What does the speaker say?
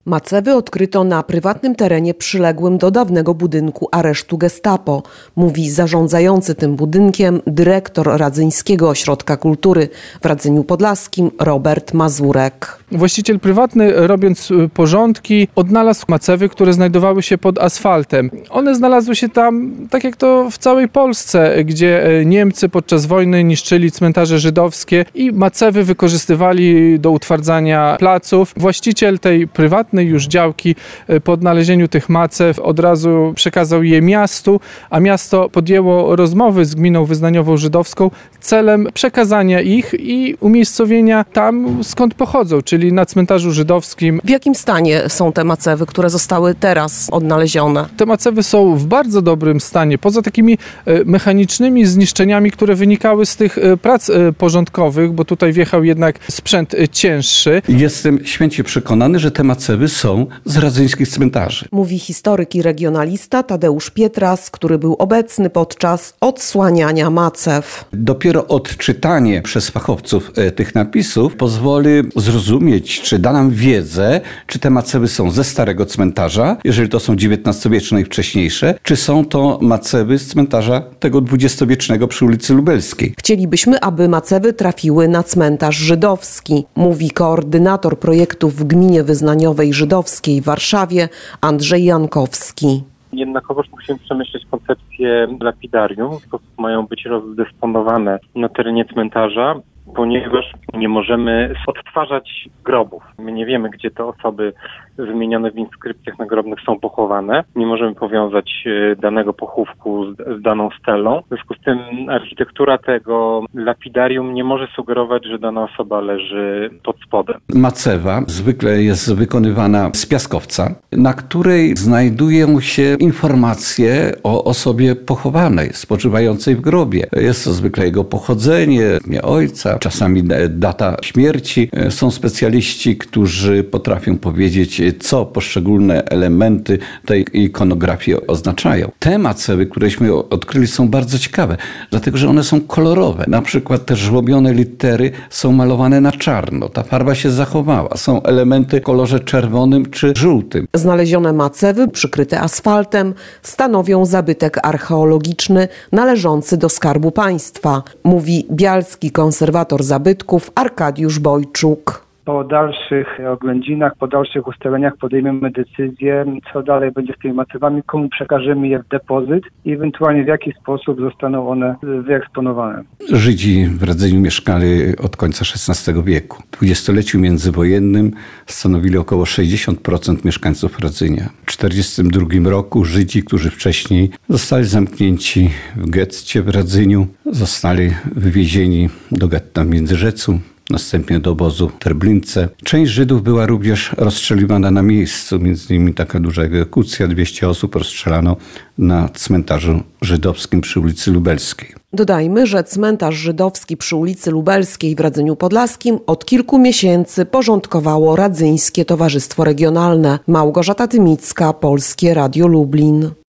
Macewy odkryto na prywatnym terenie przyległym do dawnego budynku aresztu Gestapo, mówi zarządzający tym budynkiem dyrektor Radzyńskiego Ośrodka Kultury w Radzyniu Podlaskim Robert Mazurek. Właściciel prywatny, robiąc porządki, odnalazł macewy, które znajdowały się pod asfaltem. One znalazły się tam, tak jak to w całej Polsce, gdzie Niemcy podczas wojny niszczyli cmentarze żydowskie i macewy wykorzystywali do utwardzania placów. Właściciel tej prywatnej już działki po odnalezieniu tych macew od razu przekazał je miastu, a miasto podjęło rozmowy z gminą wyznaniową żydowską celem przekazania ich i umiejscowienia tam, skąd pochodzą, czyli na cmentarzu żydowskim. W jakim stanie są te macewy, które zostały teraz odnalezione? Te macewy są w bardzo dobrym stanie. Poza takimi mechanicznymi zniszczeniami, które wynikały z tych prac porządkowych, bo tutaj wjechał jednak sprzęt cięższy. Jestem święcie przekonany, że te macewy są z radzyńskich cmentarzy. Mówi historyk i regionalista Tadeusz Pietras, który był obecny podczas odsłaniania macew. Dopiero odczytanie przez fachowców tych napisów pozwoli zrozumieć, czy da nam wiedzę, czy te macewy są ze starego cmentarza, jeżeli to są XIX-wieczne i wcześniejsze, czy są to macewy z cmentarza tego XX-wiecznego przy ulicy Lubelskiej. Chcielibyśmy, aby macewy trafiły na cmentarz żydowski, mówi koordynator projektów w gminie wyznaniowej żydowskiej w Warszawie Andrzej Jankowski. Jednakowoż musimy przemyśleć koncepcję lapidarium, w sposób mają być rozdysponowane na terenie cmentarza, ponieważ nie możemy odtwarzać grobów. My nie wiemy, gdzie te osoby wymienione w inskrypcjach nagrobnych są pochowane. Nie możemy powiązać danego pochówku z daną stelą. W związku z tym architektura tego lapidarium nie może sugerować, że dana osoba leży pod spodem. Macewa zwykle jest wykonywana z piaskowca, na której znajdują się informacje o osobie pochowanej, spoczywającej w grobie. Jest to zwykle jego pochodzenie, imię ojca, czasami data śmierci. Są specjaliści, którzy potrafią powiedzieć, co poszczególne elementy tej ikonografii oznaczają. Te macewy, któreśmy odkryli, są bardzo ciekawe, dlatego że one są kolorowe. Na przykład te żłobione litery są malowane na czarno. Ta farba się zachowała. Są elementy w kolorze czerwonym czy żółtym. Znalezione macewy przykryte asfaltem stanowią zabytek archeologiczny należący do Skarbu Państwa, mówi bialski konserwator zabytków Arkadiusz Bojczuk. Po dalszych oględzinach, po dalszych ustaleniach podejmiemy decyzję, co dalej będzie z tymi macewami, komu przekażemy je w depozyt i ewentualnie w jaki sposób zostaną one wyeksponowane. Żydzi w Radzyniu mieszkali od końca XVI wieku. W dwudziestoleciu międzywojennym stanowili około 60% mieszkańców Radzynia. W 1942 roku Żydzi, którzy wcześniej zostali zamknięci w getcie w Radzyniu, zostali wywiezieni do getta w Międzyrzecu, następnie do obozu w Terblince. Część Żydów była również rozstrzeliwana na miejscu, między innymi taka duża egzekucja, 200 osób rozstrzelano na cmentarzu żydowskim przy ulicy Lubelskiej. Dodajmy, że cmentarz żydowski przy ulicy Lubelskiej w Radzyniu Podlaskim od kilku miesięcy porządkowało Radzyńskie Towarzystwo Regionalne. Małgorzata Tymicka, Polskie Radio Lublin.